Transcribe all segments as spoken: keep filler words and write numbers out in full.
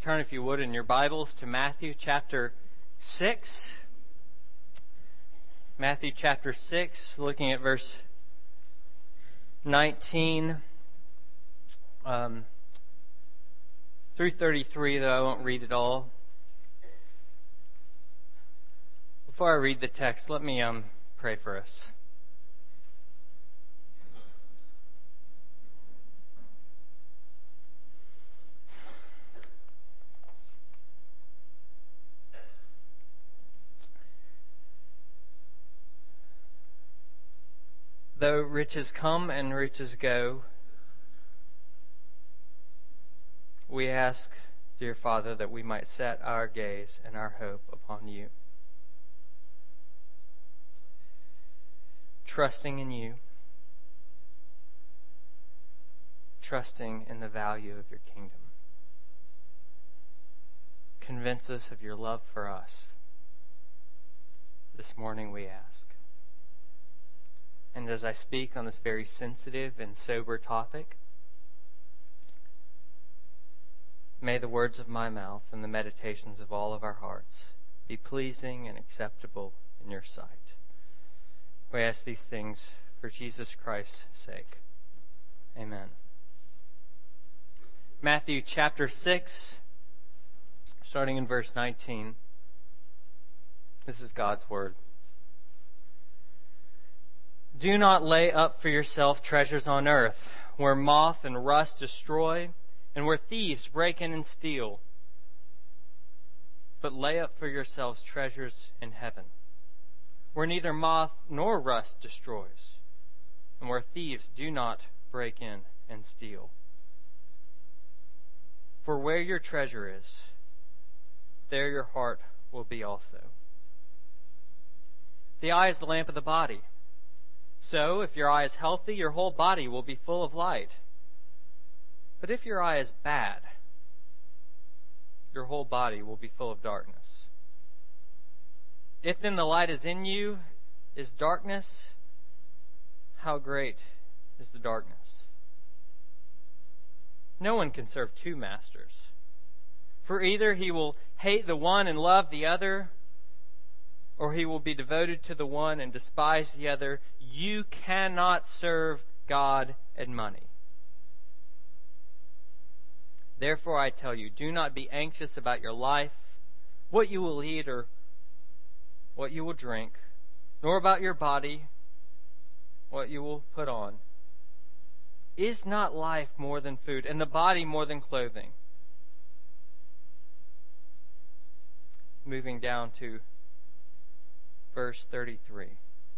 Turn, if you would, in your Bibles to Matthew chapter six. Matthew chapter six, looking at verse nineteen um, through thirty-three, though I won't read it all. Before I read the text, let me um, pray for us. Though riches come and riches go, we ask, dear Father, that we might set our gaze and our hope upon you. Trusting in you, trusting in the value of your kingdom. Convince us of your love for us. This morning we ask. And as I speak on this very sensitive and sober topic, may the words of my mouth and the meditations of all of our hearts be pleasing and acceptable in your sight. We ask these things for Jesus Christ's sake. Amen. Matthew chapter six, starting in verse nineteen. This is God's word. Do not lay up for yourself treasures on earth, where moth and rust destroy, and where thieves break in and steal. But lay up for yourselves treasures in heaven, where neither moth nor rust destroys, and where thieves do not break in and steal. For where your treasure is, there your heart will be also. The eye is the lamp of the body. So, if your eye is healthy, your whole body will be full of light. But if your eye is bad, your whole body will be full of darkness. If then the light is in you, is darkness, how great is the darkness? No one can serve two masters. For either he will hate the one and love the other, or he will be devoted to the one and despise the other. You cannot serve God and money. Therefore I tell you, do not be anxious about your life, what you will eat or what you will drink, nor about your body, what you will put on. Is not life more than food, and the body more than clothing? Moving down to verse thirty-three.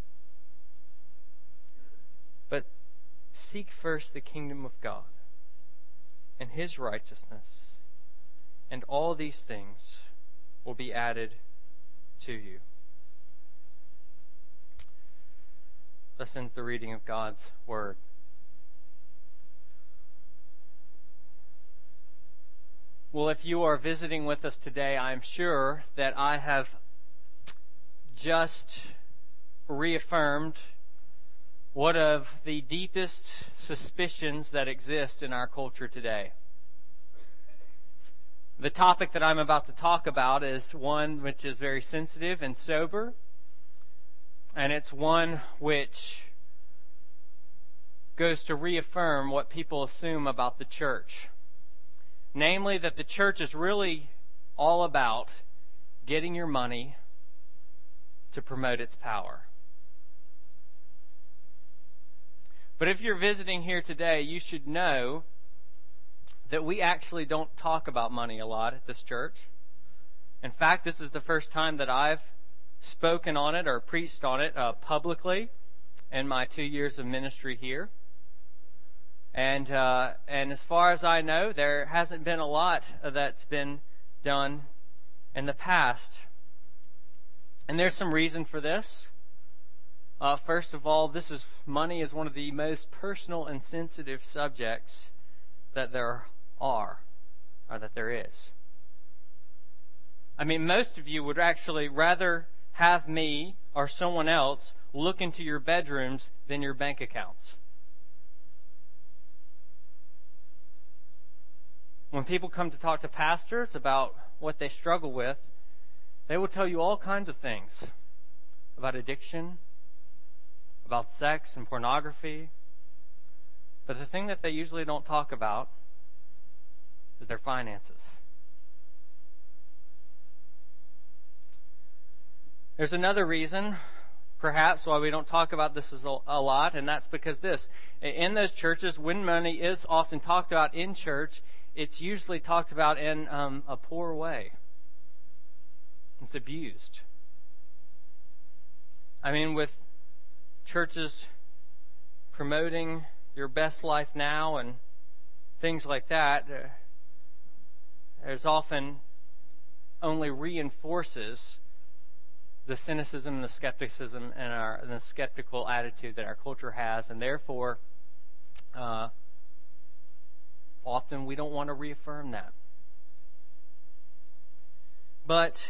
But seek first the kingdom of God and his righteousness, and all these things will be added to you. Listen to the reading of God's word. Well, if you are visiting with us today, I'm sure that I have just reaffirmed one of the deepest suspicions that exist in our culture today. The topic that I'm about to talk about is one which is very sensitive and sober, and it's one which goes to reaffirm what people assume about the church. Namely, that the church is really all about getting your money to promote its power. But if you're visiting here today, you should know that we actually don't talk about money a lot at this church. In fact, this is the first time that I've spoken on it or preached on it uh, publicly in my two years of ministry here. And uh, and as far as I know, there hasn't been a lot that's been done in the past. And there's some reason for this. Uh, first of all, this is money is one of the most personal and sensitive subjects that there are, or that there is. I mean, most of you would actually rather have me or someone else look into your bedrooms than your bank accounts. When people come to talk to pastors about what they struggle with, they will tell you all kinds of things about addiction, about sex and pornography. But the thing that they usually don't talk about is their finances. There's another reason, perhaps, why we don't talk about this a lot, and that's because this. In those churches, when money is often talked about in church, it's usually talked about in um, a poor way. It's abused. I mean, with churches promoting your best life now and things like that, uh, there's often only reinforces the cynicism and the skepticism and, our, and the skeptical attitude that our culture has, and therefore, uh, often we don't want to reaffirm that. But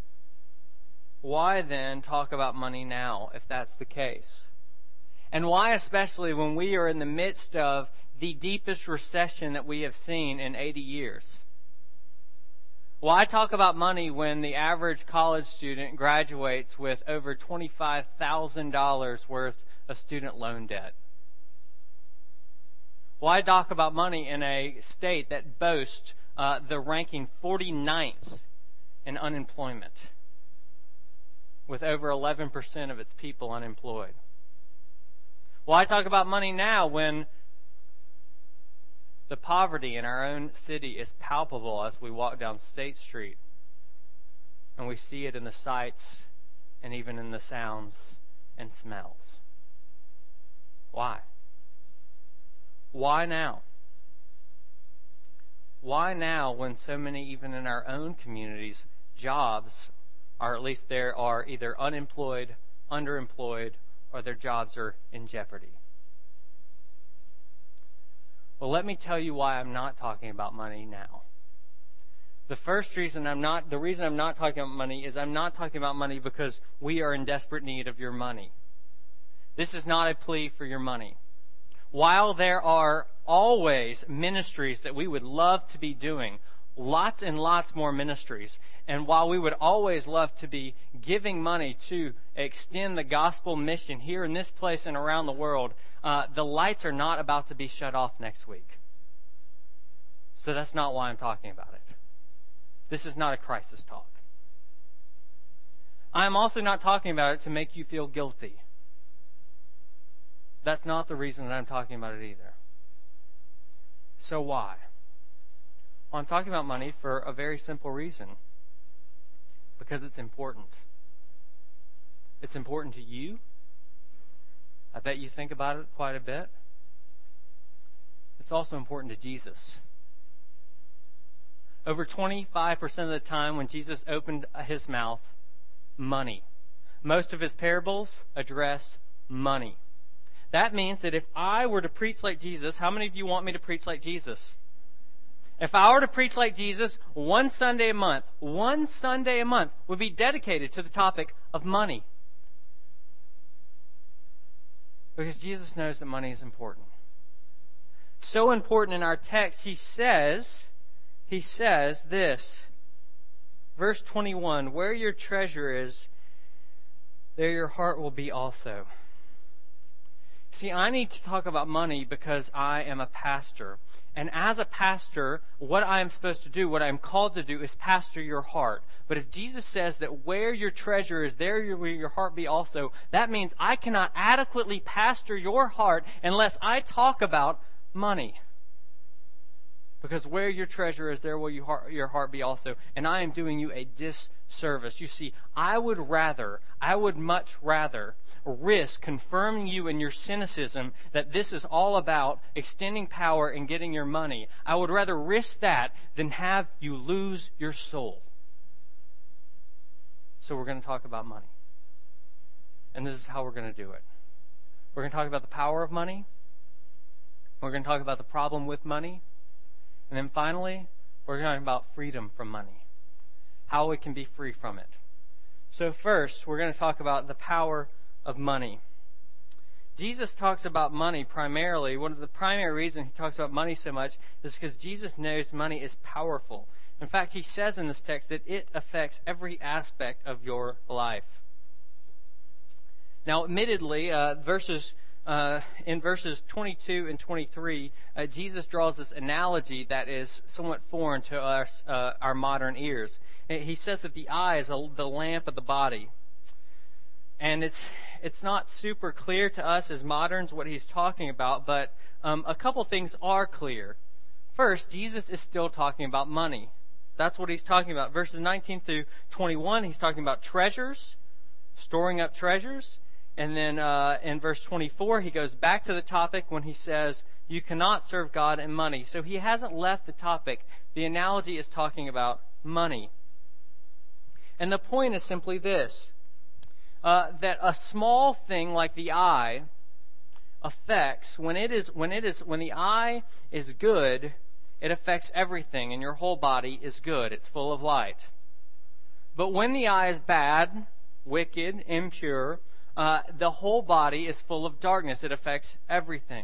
why then talk about money now, if that's the case? And why especially when we are in the midst of the deepest recession that we have seen in eighty years? Why talk about money when the average college student graduates with over twenty-five thousand dollars worth of student loan debt? Why talk about money in a state that boasts uh, the ranking forty-ninth in unemployment, with over eleven percent of its people unemployed? Why talk about money now when the poverty in our own city is palpable as we walk down State Street, and we see it in the sights and even in the sounds and smells? Why? Why now? Why now when so many, even in our own communities, jobs are, at least there are either unemployed, underemployed, or their jobs are in jeopardy? Well, let me tell you why I'm not talking about money now. The first reason I'm not, the reason I'm not talking about money is I'm not talking about money because we are in desperate need of your money. This is not a plea for your money. While there are always ministries that we would love to be doing, lots and lots more ministries, and while we would always love to be giving money to extend the gospel mission here in this place and around the world, uh, the lights are not about to be shut off next week. So that's not why I'm talking about it. This is not a crisis talk. I'm also not talking about it to make you feel guilty. That's not the reason that I'm talking about it either. So why? Well, I'm talking about money for a very simple reason. Because it's important. It's important to you. I bet you think about it quite a bit. It's also important to Jesus. Over twenty-five percent of the time when Jesus opened his mouth, money. Most of his parables addressed money. That means that if I were to preach like Jesus, how many of you want me to preach like Jesus? If I were to preach like Jesus, one Sunday a month, one Sunday a month would be dedicated to the topic of money. Because Jesus knows that money is important. So important in our text, he says, he says this, verse twenty-one, where your treasure is, there your heart will be also. See, I need to talk about money because I am a pastor. And as a pastor, what I am supposed to do, what I am called to do, is pastor your heart. But if Jesus says that where your treasure is, there will your heart be also, that means I cannot adequately pastor your heart unless I talk about money. Because where your treasure is, there will your heart be also. And I am doing you a disservice. You see, I would rather, I would much rather risk confirming you in your cynicism that this is all about extending power and getting your money. I would rather risk that than have you lose your soul. So we're going to talk about money. And this is how we're going to do it. We're going to talk about the power of money. We're going to talk about the problem with money. And then finally, we're talking about freedom from money. How we can be free from it. So first, we're going to talk about the power of money. Jesus talks about money primarily. One of the primary reasons he talks about money so much is because Jesus knows money is powerful. In fact, he says in this text that it affects every aspect of your life. Now, admittedly, uh, verses uh, in verses twenty-two and twenty-three, uh, Jesus draws this analogy that is somewhat foreign to us, uh, our modern ears. He says that the eye is a, the lamp of the body. And it's it's not super clear to us as moderns what he's talking about, but um, a couple things are clear. First, Jesus is still talking about money. That's what he's talking about. Verses nineteen through twenty-one, he's talking about treasures, storing up treasures. And then uh, in verse twenty-four, he goes back to the topic when he says, you cannot serve God and money. So he hasn't left the topic. The analogy is talking about money. And the point is simply this. Uh, that a small thing like the eye affects, when it is, when it is, when the eye is good, it affects everything, and your whole body is good. It's full of light. But when the eye is bad, wicked, impure, uh, the whole body is full of darkness. It affects everything.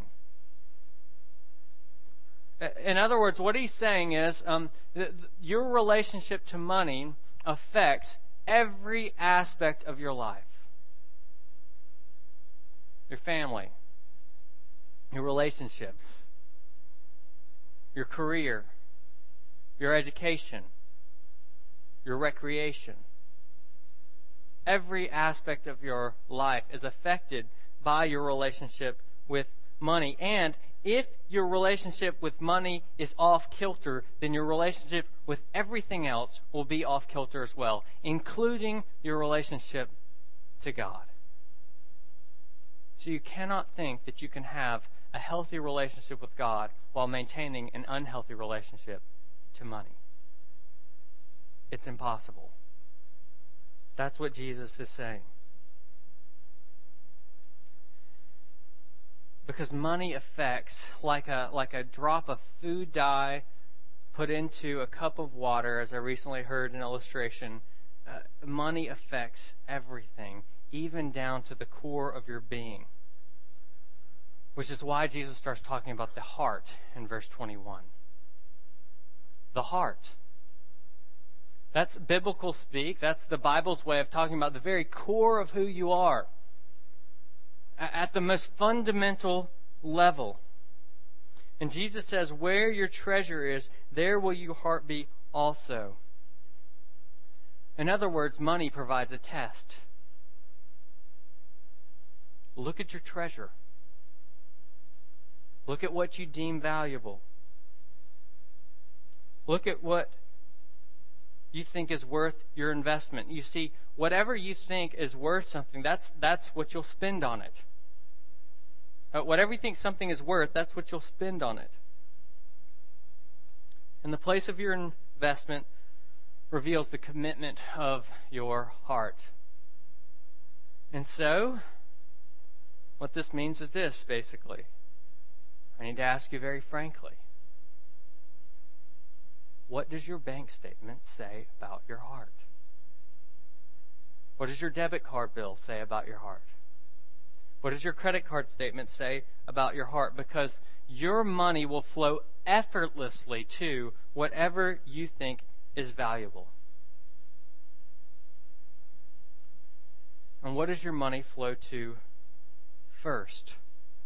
In other words, what he's saying is, um, th- your relationship to money affects every aspect of your life. Your family, your relationships, your career, your education, your recreation. Every aspect of your life is affected by your relationship with money. And if your relationship with money is off kilter, then your relationship with everything else will be off kilter as well, including your relationship to God. So you cannot think that you can have a healthy relationship with God while maintaining an unhealthy relationship to money. It's impossible. That's what Jesus is saying. Because money affects, like a like a drop of food dye put into a cup of water, as I recently heard an illustration, uh, money affects everything, even down to the core of your being. Which is why Jesus starts talking about the heart in verse twenty-one. The heart. That's biblical speak. That's the Bible's way of talking about the very core of who you are. At the most fundamental level. And Jesus says, where your treasure is, there will your heart be also. In other words, money provides a test. Look at your treasure. Look at what you deem valuable. Look at what you think is worth your investment. You see, whatever you think is worth something, that's that's what you'll spend on it. Uh, whatever you think something is worth, that's what you'll spend on it. And the place of your investment reveals the commitment of your heart. And so, what this means is this, basically. I need to ask you very frankly. What does your bank statement say about your heart? What does your debit card bill say about your heart? What does your credit card statement say about your heart? Because your money will flow effortlessly to whatever you think is valuable. And what does your money flow to first?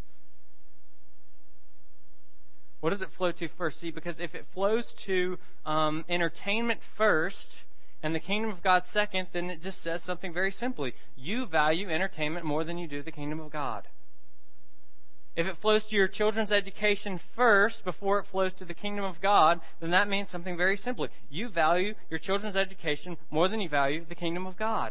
What does it flow to first? See, because if it flows to um, entertainment first and the kingdom of God second, then it just says something very simply. You value entertainment more than you do the kingdom of God. If it flows to your children's education first before it flows to the kingdom of God, then that means something very simply. You value your children's education more than you value the kingdom of God.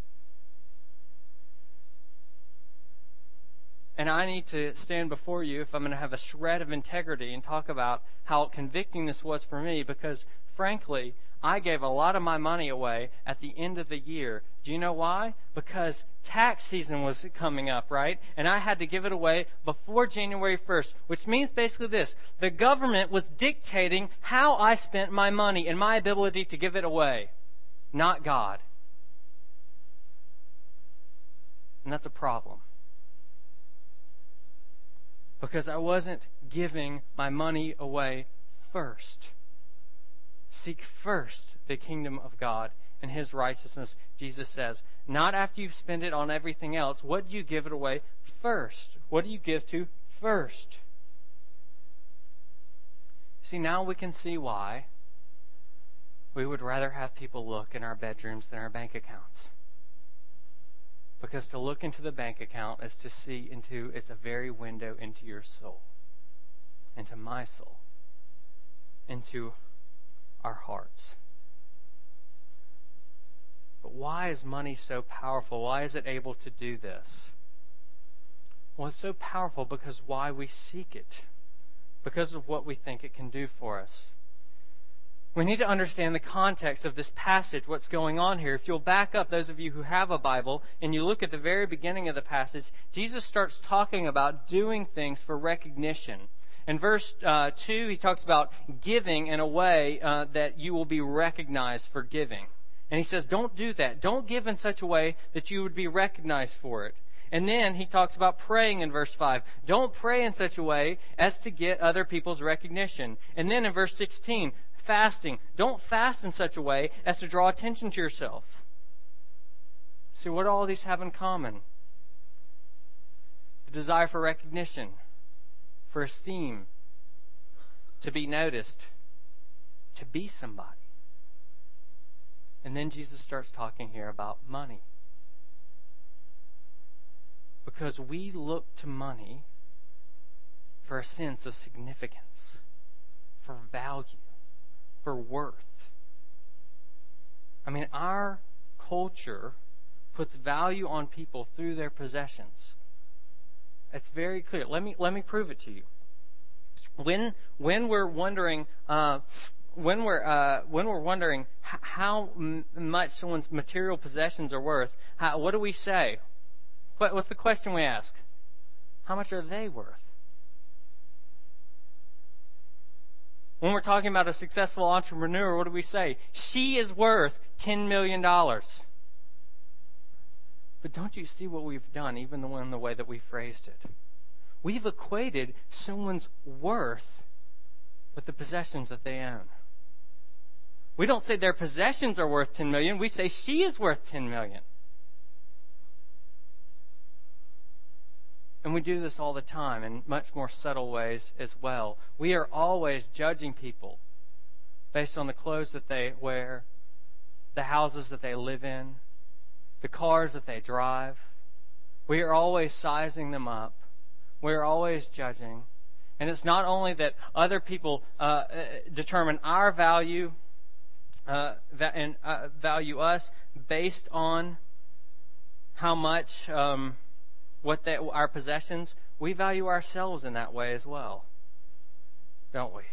And I need to stand before you if I'm going to have a shred of integrity and talk about how convicting this was for me, because frankly, I gave a lot of my money away at the end of the year. Do you know why? Because tax season was coming up, right? And I had to give it away before January first, which means basically this. The government was dictating how I spent my money and my ability to give it away, not God. And that's a problem. because I wasn't giving my money away first. Seek first the kingdom of God and his righteousness, Jesus says. Not after you've spent it on everything else. What do you give it away first? What do you give to first? See, now we can see why we would rather have people look in our bedrooms than our bank accounts. Because to look into the bank account is to see into, it's a very window into your soul, into my soul, into our hearts. But why is money so powerful? Why is it able to do this? Well, it's so powerful because why we seek it. Because of what we think it can do for us. We need to understand the context of this passage, what's going on here. If you'll back up, those of you who have a Bible, and you look at the very beginning of the passage, Jesus starts talking about doing things for recognition. In verse uh, two, he talks about giving in a way uh, that you will be recognized for giving. And he says, don't do that. Don't give in such a way that you would be recognized for it. And then he talks about praying in verse five. Don't pray in such a way as to get other people's recognition. And then in verse sixteen, fasting. Don't fast in such a way as to draw attention to yourself. See, what do all these have in common? The desire for recognition, for esteem, to be noticed, to be somebody. And then Jesus starts talking here about money. Because we look to money for a sense of significance, for value, for worth. I mean, our culture puts value on people through their possessions. It's very clear. Let me let me prove it to you. When when we're wondering uh, when we're uh, when we're wondering h- how m- much someone's material possessions are worth, how, what do we say? What, what's the question we ask? How much are they worth? When we're talking about a successful entrepreneur, what do we say? She is worth ten million dollars. But don't you see what we've done, even the one the way that we phrased it? We've equated someone's worth with the possessions that they own. We don't say their possessions are worth ten million dollars. We say she is worth ten million dollars. And we do this all the time in much more subtle ways as well. We are always judging people based on the clothes that they wear, the houses that they live in, the cars that they drive. We are always sizing them up. We are always judging. And it's not only that other people uh, determine our value uh, and uh, value us based on how much... Um, What they, our possessions, we value ourselves in that way as well, don't we?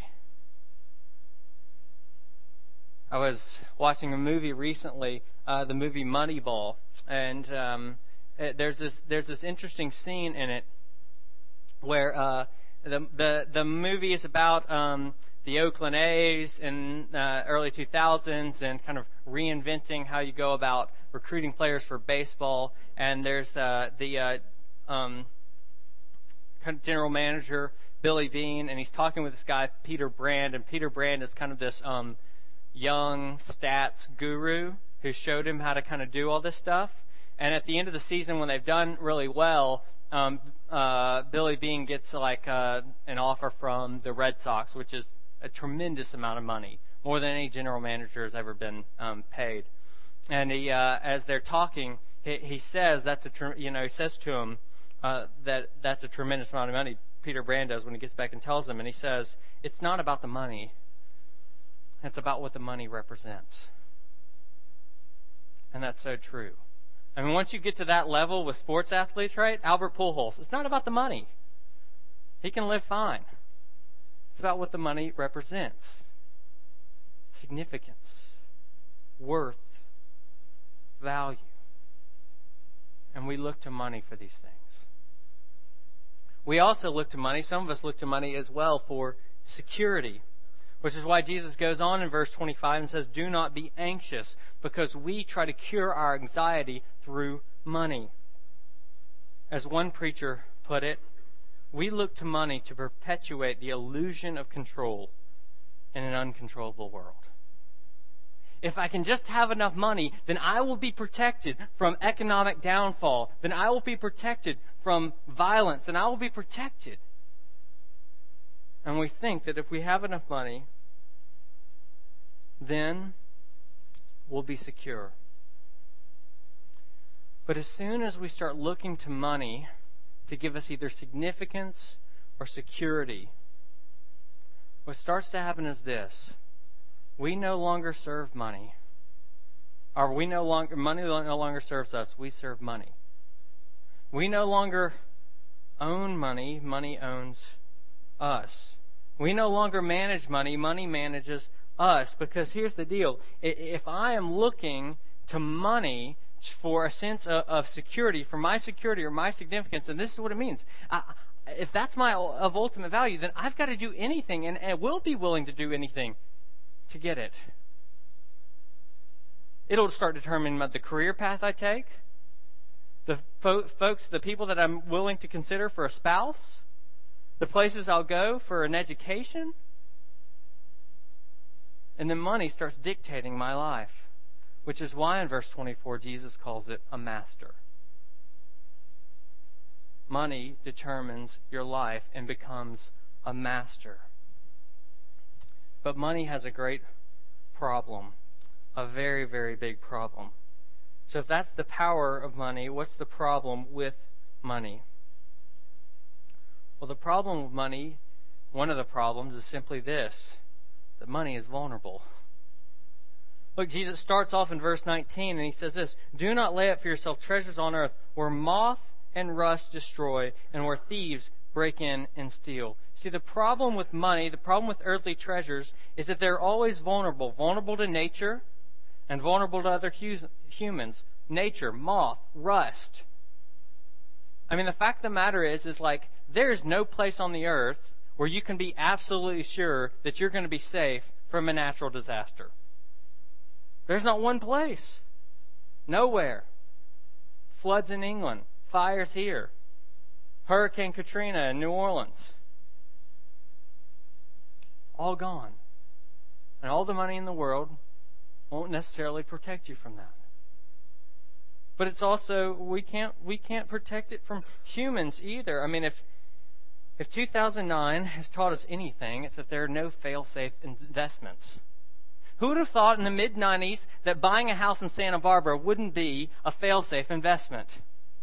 I was watching a movie recently, uh, the movie Moneyball, and um, it, there's this there's this interesting scene in it where uh, the the the movie is about um, the Oakland A's in uh, early two thousands and kind of reinventing how you go about recruiting players for baseball. And there's uh, the uh, Um, kind of general manager, Billy Beane, and he's talking with this guy, Peter Brand, and Peter Brand is kind of this um, young stats guru who showed him how to kind of do all this stuff. And at the end of the season, when they've done really well, um, uh, Billy Beane gets like uh, an offer from the Red Sox, which is a tremendous amount of money, more than any general manager has ever been um, paid. And he, uh, as they're talking, he, he says that's a, tr- you know, he says to him, Uh, that that's a tremendous amount of money. Peter Brand does when he gets back and tells him, and he says, it's not about the money. It's about what the money represents. And that's so true. I mean, once you get to that level with sports athletes, right? Albert Pujols, it's not about the money. He can live fine. It's about what the money represents. Significance, worth, value. And we look to money for these things. We also look to money, some of us look to money as well for security, which is why Jesus goes on in verse twenty-five and says, do not be anxious, because we try to cure our anxiety through money. As one preacher put it, we look to money to perpetuate the illusion of control in an uncontrollable world. If I can just have enough money, then I will be protected from economic downfall. Then I will be protected from violence. Then I will be protected. And we think that if we have enough money, then we'll be secure. But as soon as we start looking to money to give us either significance or security, what starts to happen is this. We no longer serve money. Or we no longer, money no longer serves us. We serve money. We no longer own money. Money owns us. We no longer manage money. Money manages us. Because here's the deal. If I am looking to money for a sense of, of security, for my security or my significance, and this is what it means. I, if that's my of ultimate value, then I've got to do anything and, and will be willing to do anything to get it. It'll start determining the career path I take, the fo- folks, the people that I'm willing to consider for a spouse, the places I'll go for an education, and then money starts dictating my life, which is why in verse twenty-four Jesus calls it a master. Money determines your life and becomes a master. But money has a great problem, a very, very big problem. So if that's the power of money, what's the problem with money? Well, the problem with money, one of the problems is simply this, that money is vulnerable. Look, Jesus starts off in verse nineteen and he says this, "Do not lay up for yourself treasures on earth where moth and rust destroy and where thieves break in and steal." See, the problem with money, the problem with earthly treasures, is that they're always vulnerable. Vulnerable to nature and vulnerable to other hu- humans. Nature, moth, rust. I mean, the fact of the matter is, is like, there's no place on the earth where you can be absolutely sure that you're going to be safe from a natural disaster. There's not one place. Nowhere. Floods in England. Fires here. Hurricane Katrina in New Orleans. All gone. And all the money in the world won't necessarily protect you from that. But it's also, we can't we can't protect it from humans either. I mean, if if two thousand nine has taught us anything, it's that there are no fail-safe investments. Who would have thought in the mid nineties that buying a house in Santa Barbara wouldn't be a fail-safe investment?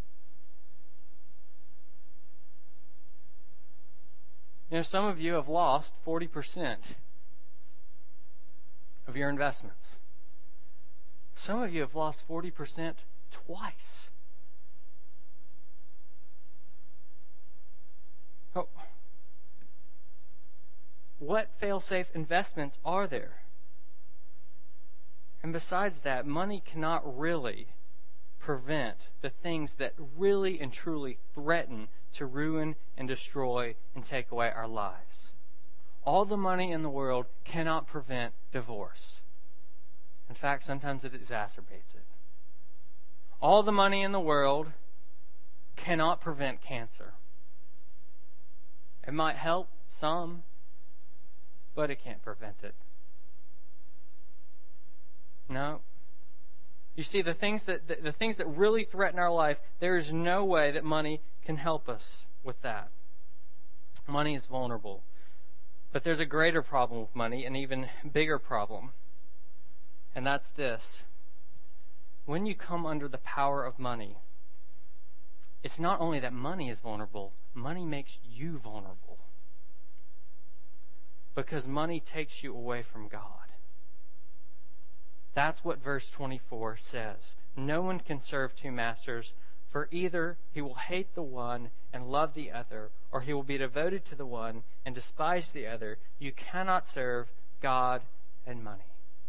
You know, some of you have lost forty percent of your investments. Some of you have lost forty percent twice. Oh. What fail-safe investments are there? And besides that, money cannot really prevent the things that really and truly threaten to ruin and destroy and take away our lives. All the money in the world cannot prevent divorce. In fact, sometimes it exacerbates it. All the money in the world cannot prevent cancer. It might help some, but it can't prevent it. No. You see, the things that the, the things that really threaten our life, there is no way that money can help us with that. Money is vulnerable. But there's a greater problem with money, an even bigger problem. And that's this. When you come under the power of money, it's not only that money is vulnerable, money makes you vulnerable. Because money takes you away from God. That's what verse twenty-four says. No one can serve two masters, for either he will hate the one and love the other, or he will be devoted to the one and despise the other. You cannot serve God and money.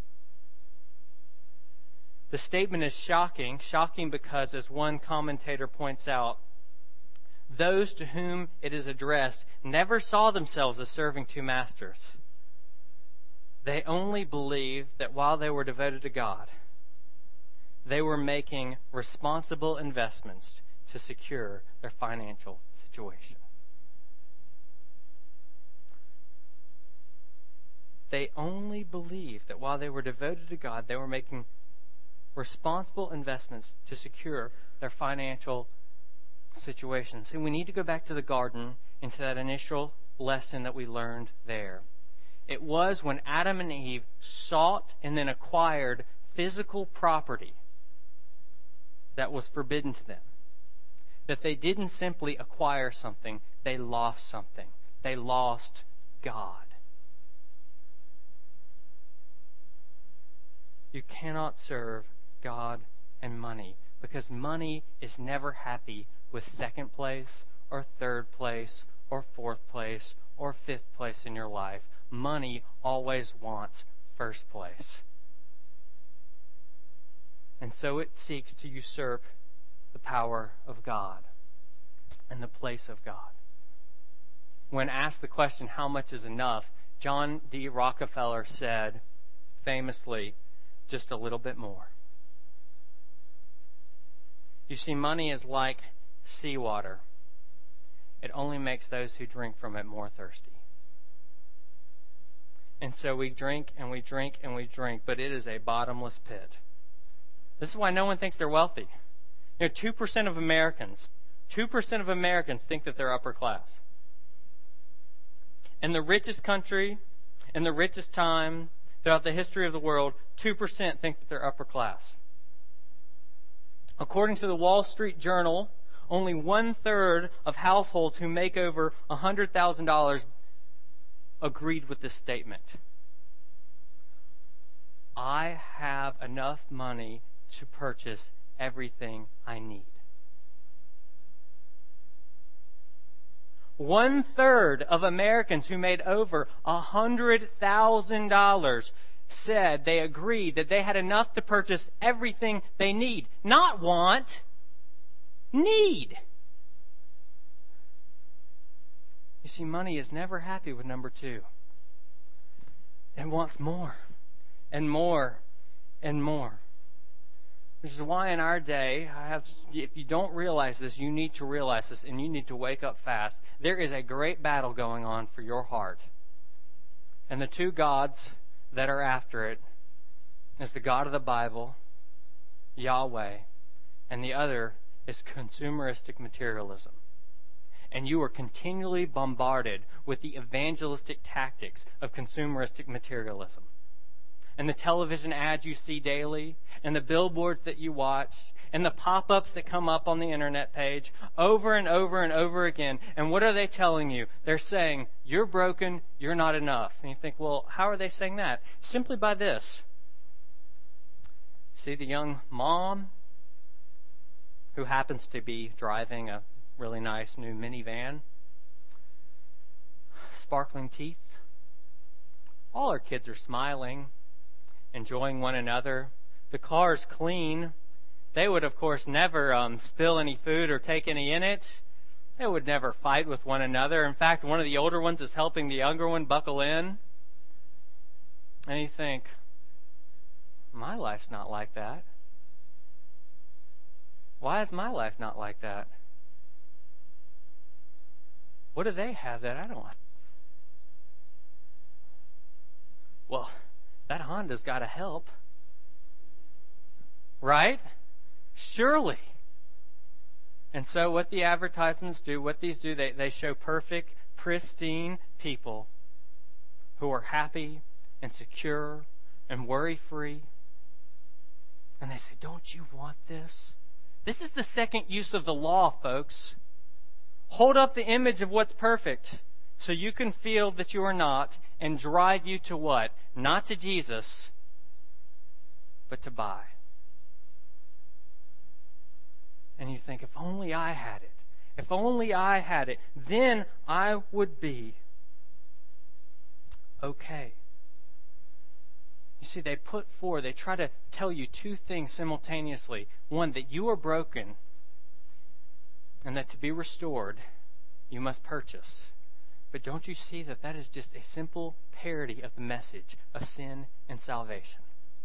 The statement is shocking, shocking because, as one commentator points out, those to whom it is addressed never saw themselves as serving two masters. They only believed that while they were devoted to God, they were making responsible investments to secure their financial situation. they only believed that while they were devoted to God, they were making responsible investments to secure their financial situation. See, we need to go back to the garden and to that initial lesson that we learned there. It was when Adam and Eve sought and then acquired physical property that was forbidden to them, that they didn't simply acquire something, they lost something. They lost God. You cannot serve God and money, because money is never happy with second place or third place or fourth place or fifth place in your life. Money always wants first place. And so it seeks to usurp the power of God and the place of God. When asked the question, how much is enough, John D. Rockefeller said, famously, just a little bit more. You see, money is like seawater. It only makes those who drink from it more thirsty. And so we drink and we drink and we drink, but it is a bottomless pit. This is why no one thinks they're wealthy. You know, two percent of Americans, two percent of Americans think that they're upper class. In the richest country, in the richest time, throughout the history of the world, two percent think that they're upper class. According to the Wall Street Journal, only one-third of households who make over one hundred thousand dollars agreed with this statement. I have enough money to purchase everything I need. One-third of Americans who made over one hundred thousand dollars said they agreed that they had enough to purchase everything they need. Not want, need. You see, money is never happy with number two. It wants more and more and more. Which is why in our day, I have, if you don't realize this, you need to realize this, and you need to wake up fast. There is a great battle going on for your heart. And the two gods that are after it is the God of the Bible, Yahweh, and the other is consumeristic materialism. And you are continually bombarded with the evangelistic tactics of consumeristic materialism. And the television ads you see daily, and the billboards that you watch, and the pop-ups that come up on the internet page over and over and over again. And what are they telling you? They're saying, you're broken, you're not enough. And you think, well, how are they saying that? Simply by this. See the young mom who happens to be driving a really nice new minivan, sparkling teeth. All her kids are smiling, enjoying one another. The car's clean. They would, of course, never um, spill any food or take any in it. They would never fight with one another. In fact, one of the older ones is helping the younger one buckle in. And you think, my life's not like that. Why is my life not like that? What do they have that I don't have? Well, that Honda's got to help. Right? Surely. And so what the advertisements do, what these do, they, they show perfect, pristine people who are happy and secure and worry-free. And they say, don't you want this? This is the second use of the law, folks. Hold up the image of what's perfect so you can feel that you are not, and drive you to what? Not to Jesus, but to buy. And you think, if only I had it, if only I had it, then I would be okay. You see, they put forward, they try to tell you two things simultaneously. One, that you are broken, and that to be restored, you must purchase. But don't you see that that is just a simple parody of the message of sin and salvation?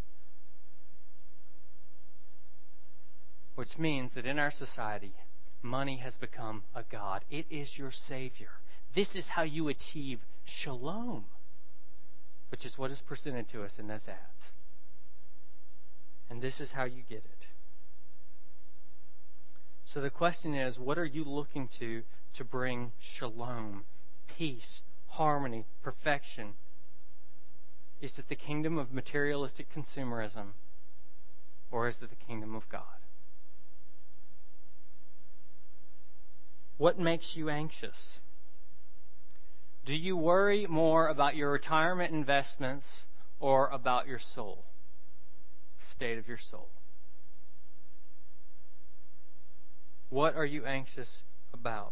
Which means that in our society, money has become a god. It is your savior. This is how you achieve shalom. which is what is presented to us in those ads. And this is how you get it. So the question is, what are you looking to to bring shalom, peace, harmony, perfection? Is it the kingdom of materialistic consumerism, or is it the kingdom of God? What makes you anxious? Do you worry more about your retirement investments or about your soul? The state of your soul. What are you anxious about?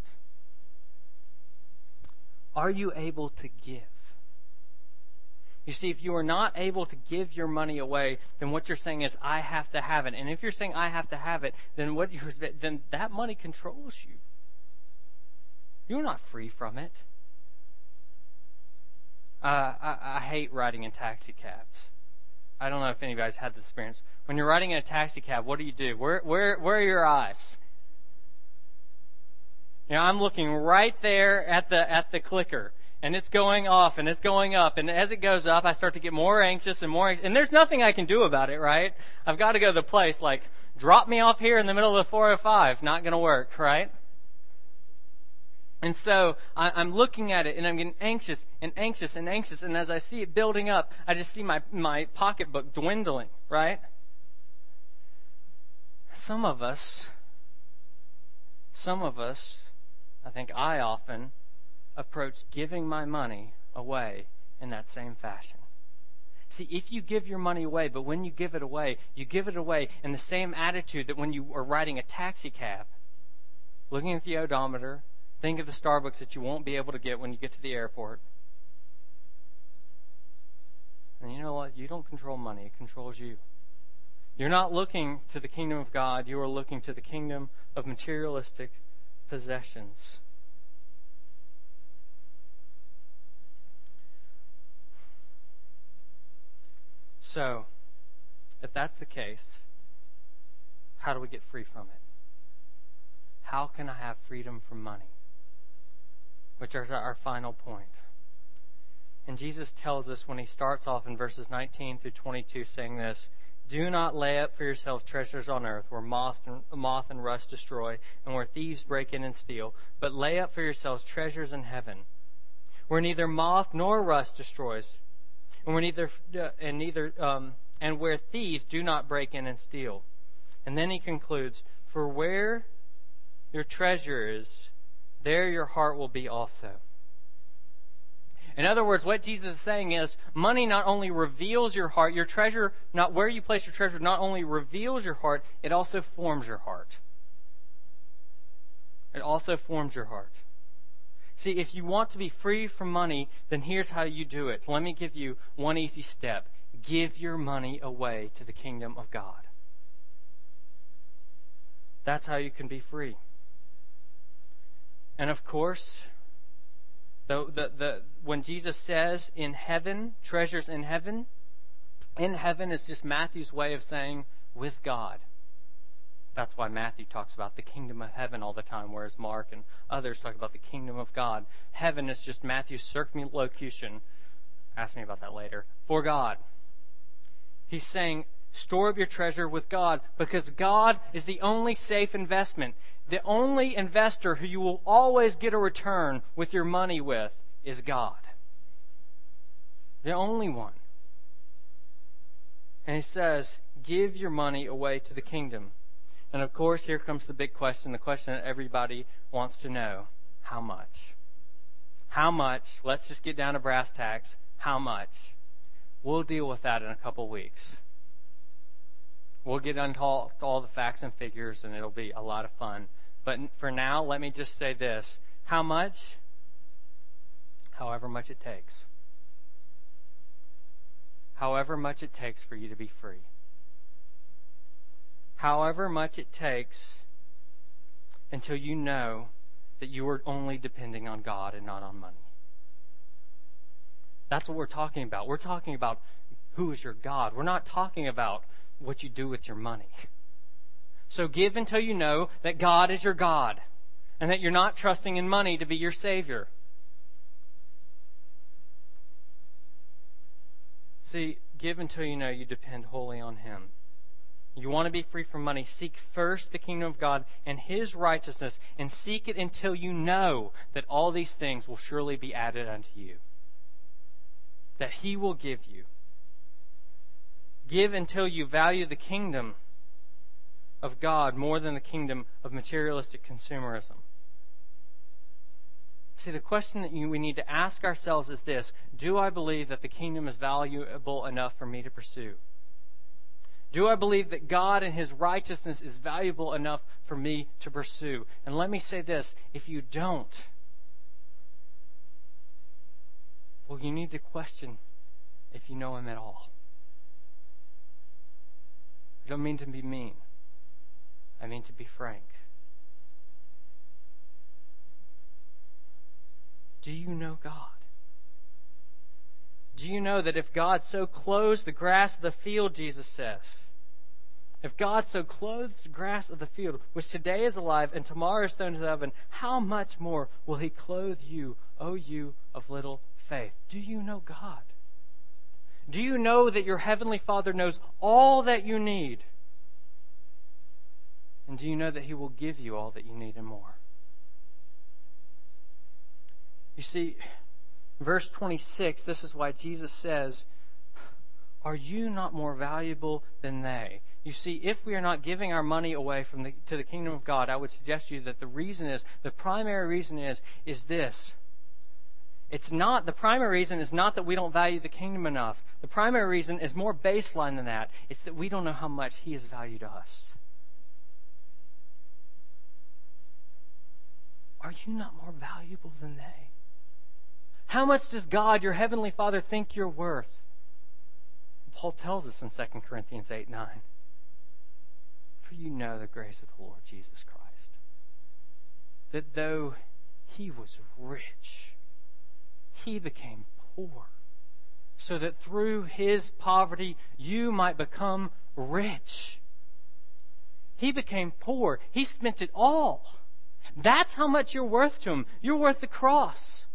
Are you able to give? You see, if you are not able to give your money away, then what you're saying is, I have to have it. And if you're saying, I have to have it, then what you're, then that money controls you. You're not free from it. Uh, I, I hate riding in taxi cabs. I don't know if anybody's had this experience. When you're riding in a taxi cab, what do you do? Where, where, where are your eyes? You know, I'm looking right there at the at the clicker, and it's going off, and it's going up, and as it goes up, I start to get more anxious and more anxious, and there's nothing I can do about it, right? I've got to go to the place, like, drop me off here in the middle of the four oh five. Not going to work, right? And so I, I'm looking at it, and I'm getting anxious and anxious and anxious, and as I see it building up, I just see my, my pocketbook dwindling, right? Some of us, some of us, I think I often approach giving my money away in that same fashion. See, if you give your money away, but when you give it away, you give it away in the same attitude that when you are riding a taxi cab, looking at the odometer, think of the Starbucks that you won't be able to get when you get to the airport. And you know what? You don't control money. It controls you. You're not looking to the kingdom of God. You are looking to the kingdom of materialistic possessions. So, if that's the case, how do we get free from it? How can I have freedom from money? Which is our final point. And Jesus tells us when he starts off in verses nineteen through twenty-two saying this, do not lay up for yourselves treasures on earth where moth and, moth and rust destroy and where thieves break in and steal, but lay up for yourselves treasures in heaven where neither moth nor rust destroys and where neither uh, and neither um, and where thieves do not break in and steal. And then he concludes, for where your treasure is, there your heart will be also. In other words, what Jesus is saying is, money not only reveals your heart, your treasure, not where you place your treasure, not only reveals your heart, it also forms your heart. It also forms your heart. See, if you want to be free from money, then here's how you do it. Let me give you one easy step. Give your money away to the kingdom of God. That's how you can be free. And of course, the, the, the, when Jesus says in heaven, treasures in heaven, in heaven is just Matthew's way of saying with God. That's why Matthew talks about the kingdom of heaven all the time, whereas Mark and others talk about the kingdom of God. Heaven is just Matthew's circumlocution. Ask me about that later. For God. He's saying, store up your treasure with God, because God is the only safe investment. The only investor who you will always get a return with your money with is God. The only one. And he says, give your money away to the kingdom. And of course, here comes the big question, the question that everybody wants to know. How much? How much? Let's just get down to brass tacks. How much? We'll deal with that in a couple weeks. We'll get into all, all the facts and figures, and it'll be a lot of fun. But for now, let me just say this. How much? However much it takes. However much it takes for you to be free. However much it takes until you know that you are only depending on God and not on money. That's what we're talking about. We're talking about who is your God. We're not talking about what you do with your money. So give until you know that God is your God and that you're not trusting in money to be your Savior. See, give until you know you depend wholly on Him. You want to be free from money, seek first the kingdom of God and His righteousness, and seek it until you know that all these things will surely be added unto you. That He will give you. Give until you value the kingdom of God more than the kingdom of materialistic consumerism. See, the question that you, we need to ask ourselves is this: do I believe that the kingdom is valuable enough for me to pursue? Do I believe that God and His righteousness is valuable enough for me to pursue? And let me say this: if you don't, well, you need to question if you know Him at all. I don't mean to be mean. I mean to be frank. Do you know God? Do you know that if God so clothes the grass of the field, Jesus says, if God so clothes the grass of the field, which today is alive and tomorrow is thrown into the oven, how much more will He clothe you, O you of little faith? Do you know God? Do you know that your Heavenly Father knows all that you need? And do you know that He will give you all that you need and more? You see, verse twenty-six, this is why Jesus says, are you not more valuable than they? You see, if we are not giving our money away from the, to the kingdom of God, I would suggest to you that the reason is, the primary reason is, is this. It's not, the primary reason is not that we don't value the kingdom enough. The primary reason is more baseline than that. It's that we don't know how much He has valued us. Are you not more valuable than they? How much does God, your Heavenly Father, think you're worth? Paul tells us in Second Corinthians eight nine. For you know the grace of the Lord Jesus Christ, that though He was rich, He became poor, so that through His poverty you might become rich. He became poor. He spent it all. That's how much you're worth to Him. You're worth the cross.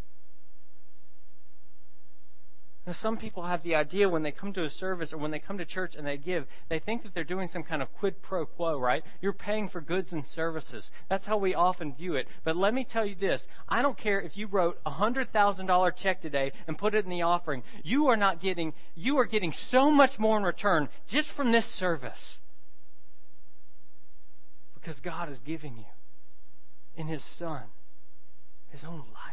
Now, some people have the idea when they come to a service or when they come to church and they give, they think that they're doing some kind of quid pro quo, right? You're paying for goods and services. That's how we often view it. But let me tell you this. I don't care if you wrote a one hundred thousand dollars check today and put it in the offering. You are not getting, you are getting so much more in return just from this service. Because God is giving you in His Son His own life.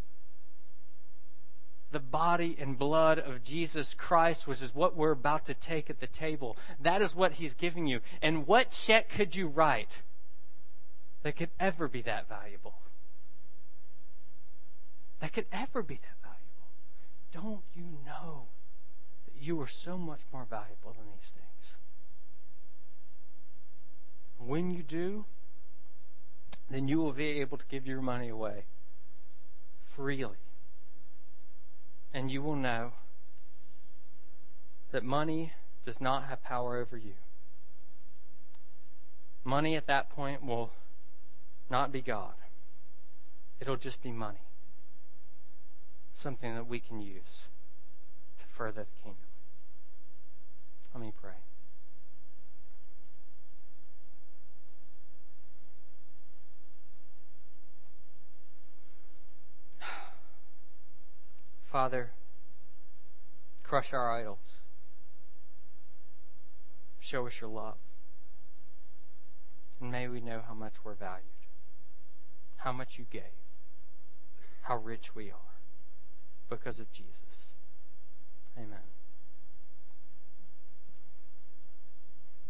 The body and blood of Jesus Christ, which is what we're about to take at the table. That is what He's giving you. And what check could you write that could ever be that valuable? That could ever be that valuable. Don't you know that you are so much more valuable than these things? When you do, then you will be able to give your money away freely. And you will know that money does not have power over you. Money at that point will not be God. It'll just be money. Something that we can use to further the kingdom. Let me pray. Father, crush our idols. Show us your love. And may we know how much we're valued, how much you gave, how rich we are because of Jesus. Amen.